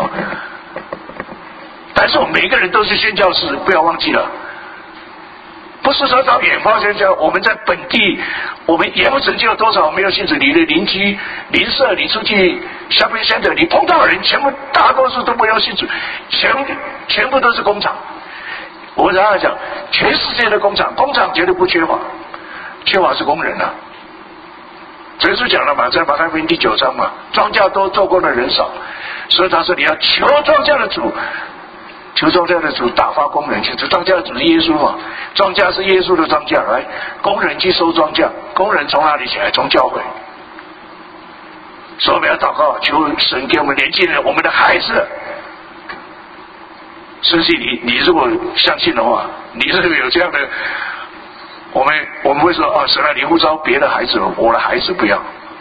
但是我们每一个人都是宣教士，不要忘记了。不是说到远方宣教，我们在本地，我们也不拯救多少没有信主。你的邻居、邻舍，你出去shopping center，你碰到的人，全部大多数都没有信主，全部都是工厂。我常常讲，全世界的工厂绝对不缺乏，缺乏是工人啊。耶稣讲了嘛，在马太福音第9章嘛，庄稼多，做工的人少，所以他说你要求庄稼的主。求庄稼的主打发工人去，庄稼的主是耶稣嘛？庄稼是耶稣的庄稼，来，工人去收庄稼，工人从哪里起来？从教会。所以我们要祷告，求神给我们年轻人，我们的孩子。甚至你如果相信的话，你是有这样的，我们会说神啊，你呼召别的孩子，我的孩子不要。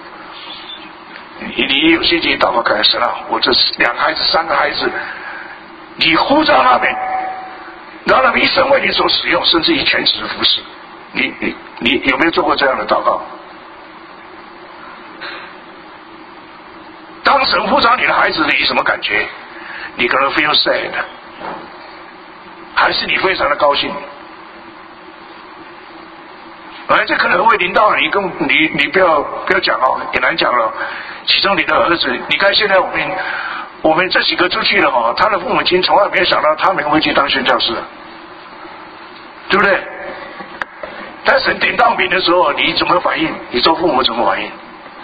你有信心祷告看，神啊，我这2个孩子、3个孩子。你呼召他们，让他们一生为你所使用，甚至于全职服侍。你有没有做过这样的祷告？当神呼召你的孩子，你什么感觉？你可能 feel sad， 还是你非常的高兴？ 这可能会临到你不要讲哦，也难讲了。其中你的儿子，你看现在我们这几个出去了哦，他的父母亲从来没有想到他们会去当宣教士，对不对？但神点到名的时候，你怎么反应？你做父母怎么反应？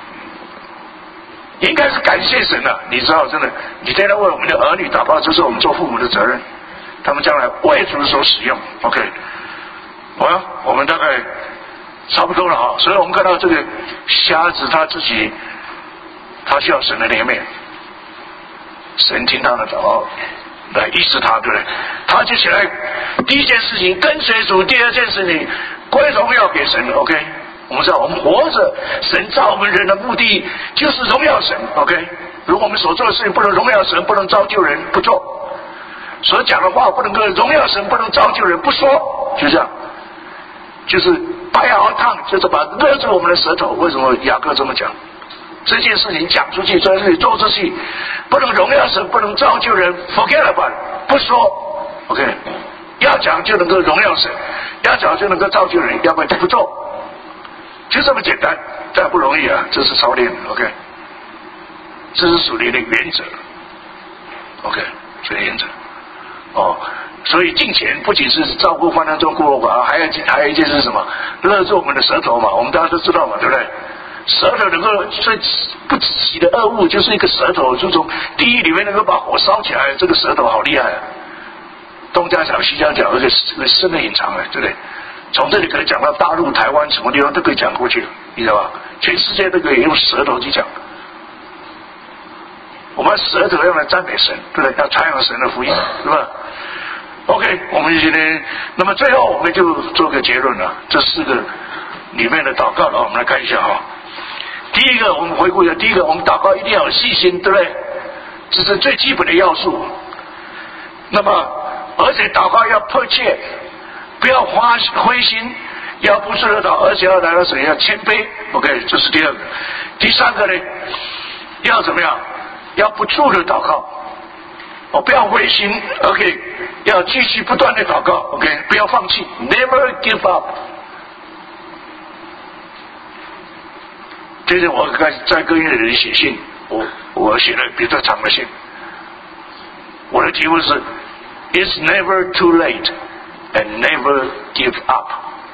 应该是感谢神啊！你知道，真的，你现在为我们的儿女祷告，这是我们做父母的责任。他们将来为主所使用。OK， 我们大概差不多了哈。所以我们看到这个瞎子他自己，他需要神的怜悯，神听他的祷告来医治他，对不对？他就起来，第一件事情跟随主，第二件事情归荣耀给神。OK。我们知道，我们活着，神造我们人的目的就是荣耀神。OK， 如果我们所做的事情不能荣耀神，不能造就人，不做；所讲的话不能够荣耀神，不能造就人，不说。就这样，就是白熬烫，就是把勒住我们的舌头。为什么雅各这么讲？这件事情讲出去，这件事情做出去，不能荣耀神，不能造就人 ，forget about it， 不说。OK， 要讲就能够荣耀神，要讲就能够造就人，要不然就不做。就这么简单，但不容易啊！这是操练 ，OK， 这是属灵的原则 ，OK， 这个原则。所以敬虔不仅是照顾患难中孤陋寡，还有一件事是什么？勒住我们的舌头嘛，我们大家都知道嘛，对不对？舌头能够最不起的恶物，就是一个舌头，就从地狱里面能够把火烧起来，这个舌头好厉害啊！东家讲西家讲，而且深的隐藏了，对不对？从这里可以讲到大陆、台湾什么地方都可以讲过去，你知道吧？全世界都可以用舌头去讲。我们舌头用来赞美神，对不对？要传扬神的福音，是吧 ？OK， 我们今天，那么最后我们就做个结论了。这4个里面的祷告了，我们来看一下哈。第一个，我们回顾一下，第一个，我们祷告一定要有细心，对不对？这是最基本的要素。那么，而且祷告要迫切。不要灰心，要不住的祷，而且要来到神，要谦卑。OK， 这是第二个。第三个呢，要怎么样？要不住的祷告，不要灰心。OK， 要继续不断的祷告。OK， 不要放弃 ，Never give up。这是我在跟一个人写信，我写的比较长的信。我的题目是 "It's never too late." And never give up.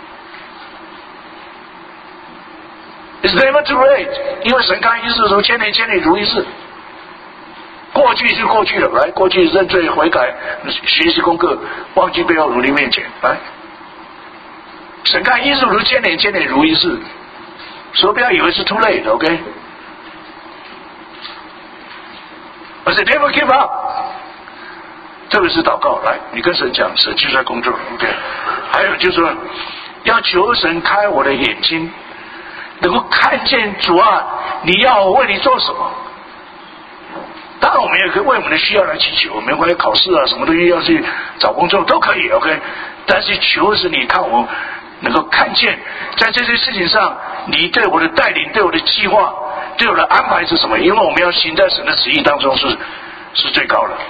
It's never too late. 因为神看一事如千年，千里如一日。过去是过去了，来，过去认罪悔改，学习功课，忘记背后努力面前，来。神看一事如千年，千年如一日。所以不要以为是 too late，OK？ 而且 never give up。特别是祷告，来，你跟神讲，神就在工作 ，OK。还有就是说，要求神开我的眼睛，能够看见主啊，你要我为你做什么？当然，我们也可以为我们的需要来祈求，没关系，考试啊，什么东西要去找工作都可以 ，OK。但是求是你看我能够看见，在这些事情上，你对我的带领、对我的计划、对我的安排是什么？因为我们要行在神的旨意当中是最高的。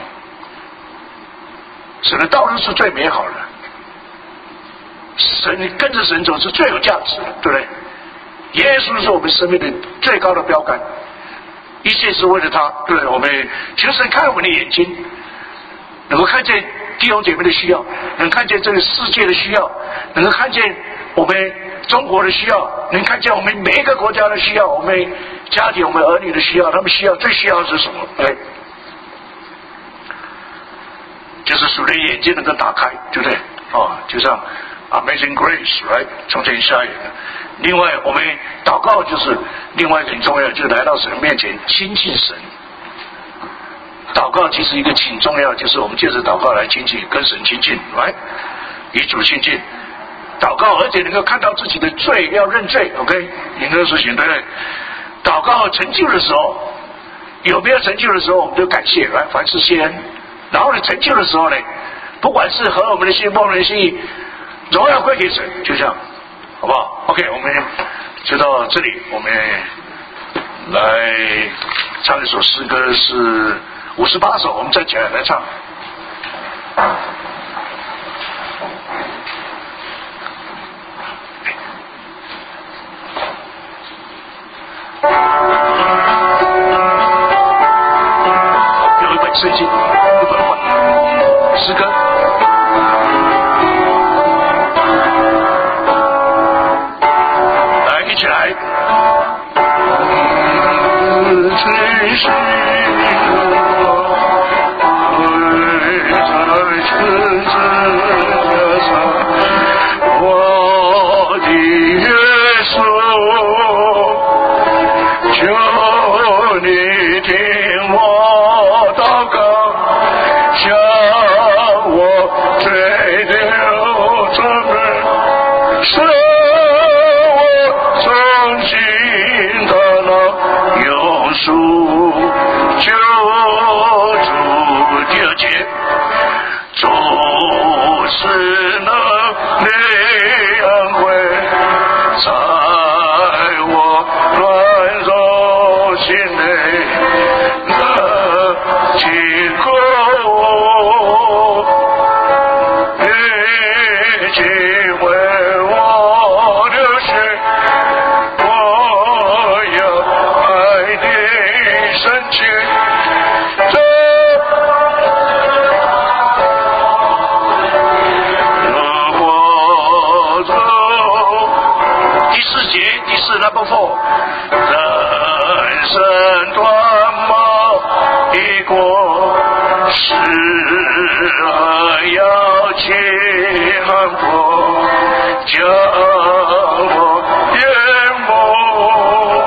神的道路是最美好的，神跟着神走是最有价值的，对不对？耶稣是我们生命的最高的标杆，一切是为了他，对不对？我们求神开我们的眼睛，能够看见弟兄姐妹的需要，能看见这个世界的需要，能够看见我们中国的需要，能看见我们每一个国家的需要，我们家庭、我们儿女的需要，他们最需要的是什么？就是属灵眼睛能够打开，对不对？就像 Amazing Grace，right？ 从前下眼的。另外，我们祷告就是另外一个很重要，就是来到神面前亲近神。祷告其实一个挺重要，就是我们借着祷告来亲近，跟神亲近，来与主亲近。祷告，而且能够看到自己的罪，要认罪 ，OK？ 你那个事情，对不对？祷告成就的时候，有没有成就的时候，我们就感谢，来凡事谢恩。然后呢，成就的时候呢，不管是合我们的心、梦人心意，荣耀归给神，就这样，好不好 ？OK， 我们就到这里，我们来唱一首诗歌，是58首，我们站起来来唱。 圣经不本换诗歌。来，一起来。真是我的耶稣，求你听我祷告，向我追留责任，使我重新得了永赎救主。第二节，主是能力恩惠，在我软弱心内能经过我，已经为我流血，我要爱你深切。Number 4， 人生短马一过，时而要去寒破，将我淹没，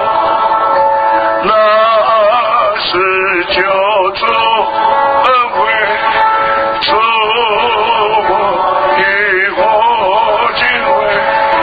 那是救主恩惠，赐我与我敬畏。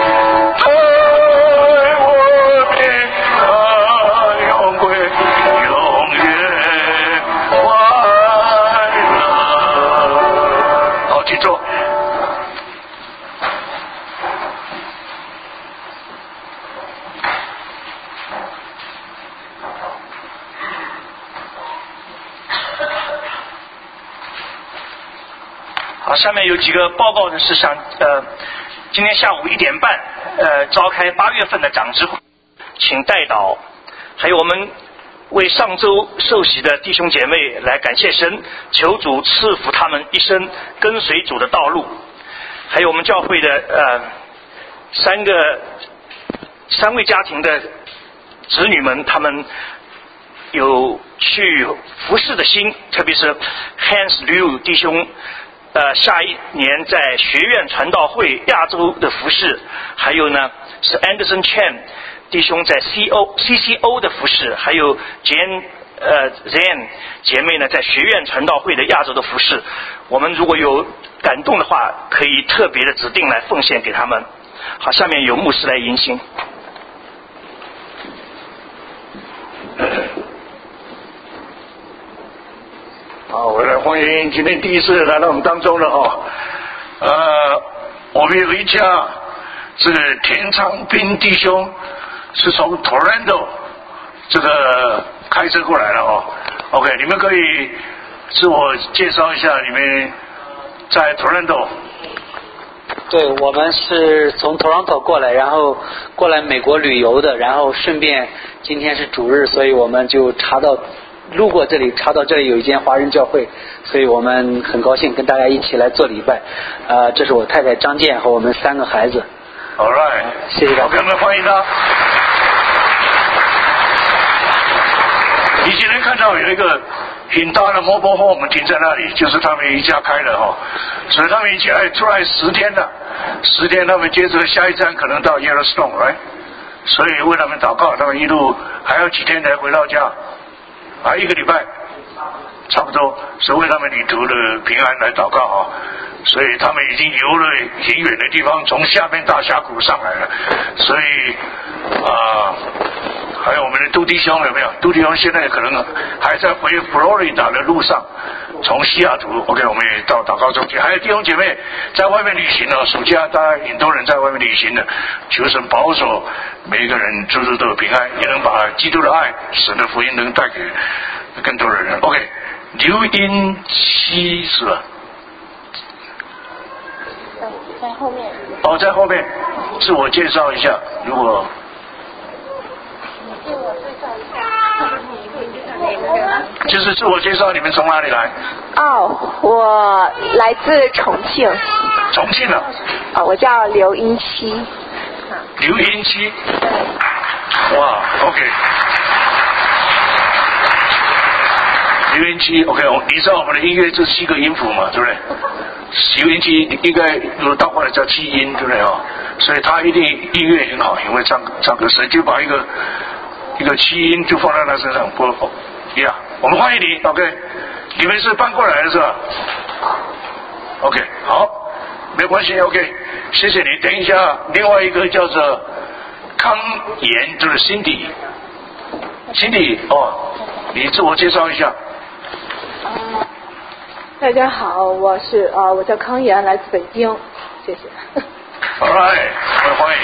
下面有几个报告的事项。今天下午1点半，召开8月份的长执会，请代祷。还有我们为上周受洗的弟兄姐妹来感谢神，求主赐福他们一生跟随主的道路。还有我们教会的三位家庭的子女们，他们有去服侍的心，特别是 Hans Liu 弟兄。下一年在学院传道会亚洲的服事，还有呢是 Anderson Chen 弟兄在 CCO 的服事，还有 Zan 姐妹呢在学院传道会的亚洲的服事。我们如果有感动的话，可以特别的指定来奉献给他们。好，下面由牧师来迎新。 好，我来欢迎今天第一次来到我们当中了我们有一家这个田昌斌弟兄是从 Toronto 这个开车过来了OK， 你们可以自我介绍一下，你们在 Toronto。 对，我们是从 Toronto 过来，然后过来美国旅游的，然后顺便今天是主日，所以我们就路过这里，查到这里有一间华人教会，所以我们很高兴跟大家一起来做礼拜。这是我太太张健和我们3个孩子。 All right， 谢谢大家。 我们欢迎他。你今天看到有一个很大的 mobile home 停在那里，就是他们一家开的所以他们一起来出来10天了，10天他们接着下一站可能到 Yellowstone， right？ 所以为他们祷告，他们一路还要几天才回到家。1个礼拜差不多，是为他们旅途的平安来祷告所以他们已经游了很远的地方，从下面大峡谷上来了。所以还有我们的杜弟兄有没有？杜弟兄现在可能还在回佛罗里达的路上，从西雅图 OK， 我们也到祷告中去。还有弟兄姐妹在外面旅行暑假大概很多人在外面旅行的，求神保守每一个人处处都有平安，也能把基督的爱、神的福音能带给更多的人。 OK， 刘英熙是吧？ 在后面。 在后面，自我介绍一下。如果你自我介绍一下。 就是自我介绍，你们从哪里来？ 哦，我来自重庆。 重庆的。 我叫刘英七。 刘英七。哇 ，OK。刘英七 ，OK， 你知道我们的音乐这7个音符嘛，对不对？刘英七应该如果倒过来叫7音，对不对啊？所以他一定音乐很好，因为唱歌，神就把一个7音就放在他身上，不呀，我们欢迎你 ，OK， 你们是搬过来的是吧 ？OK， 好，没关系 ，OK， 谢谢你。等一下，另外一个叫做康妍，就是 Cindy 哦，你自我介绍一下。 大家好，我叫康妍，来自北京，谢谢。 All right， 欢迎。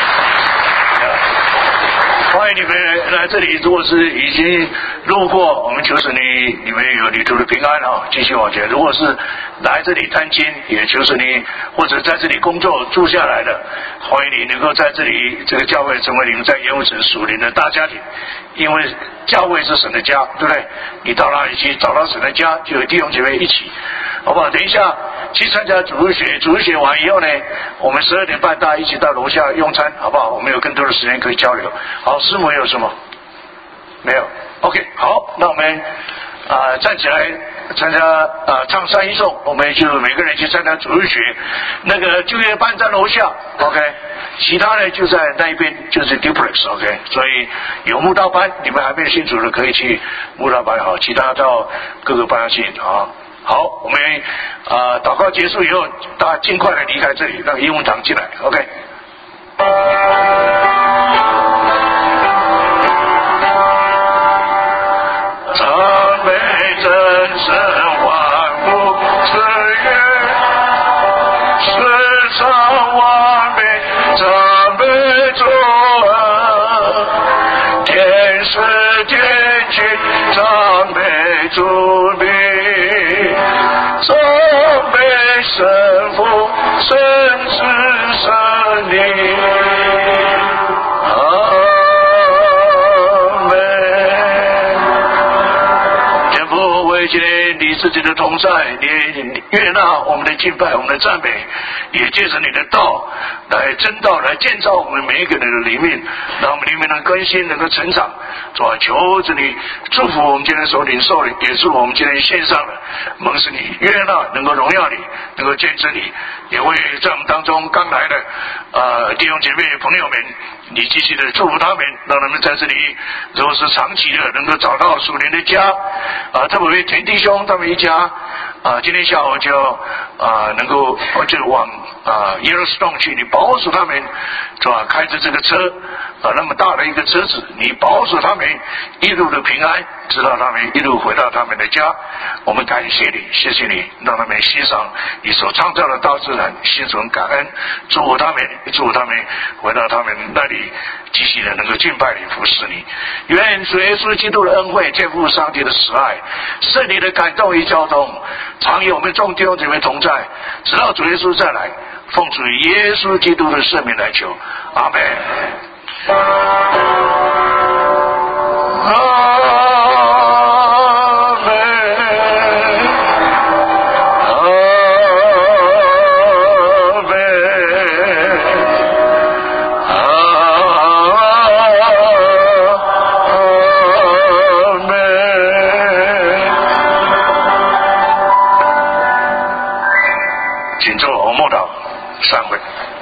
欢迎你们来这里。如果是已经路过，我们求神你们有旅途的平安啊，继续往前。如果是来这里探亲，也求神你或者在这里工作住下来的，欢迎你能够在这里这个教会成为你们在盐湖城属灵的大家庭。因为教会是神的家，对不对？你到哪里去找到神的家，就有弟兄姐妹一起，好不好？等一下去参加主日学，主日学完以后呢，我们12点半大家一起到楼下用餐，好不好？我们有更多的时间可以交流。好，师母有什么？没有 ，OK， 好，那我们站起来参加唱三一颂，我们就每个人去参加主日学，那个就业班在楼下 ，OK， 其他呢就在那一边，就是 duplex， OK， 所以有慕道班，你们还没有信主的可以去慕道班，好，其他到各个班去啊。好，我们祷告结束以后，大家尽快的离开这里，让英文堂进来 ，OK。赞美真神万物之源，世上万民赞美主恩，天使天君赞美主名，赞美神父神子神灵。今天你自己的同在，你悦纳我们的敬拜，我们的赞美，也借着你的道来真道，来建造我们每一个人的里面，让我们里面能更新，能够成长。主啊，求着你祝福我们今天所领受的，也祝福我们今天献上的，蒙使你悦纳，能够荣耀你，能够见证你，也为在我们当中刚来的弟兄姐妹朋友们，你继续的祝福他们，让他们在这里如果是长期的能够找到属灵的家特别为田弟兄他们一家今天下午就能够就往耶路撒冷去，你保守他们是吧？开着这个车那么大的一个车子，你保守他们一路的平安，直到他们一路回到他们的家。我们感谢你，谢谢你，让他们欣赏你所创造的大自然，心存感恩，祝福他们回到他们那里，继续的能够敬拜你，服侍你。愿主耶稣基督的恩惠，天父上帝的慈爱，圣灵的感动与交通，常与我们众弟兄姐妹同在，直到主耶稣再来。奉主耶稣基督的圣名来求，阿们。请坐，我默祷，散会。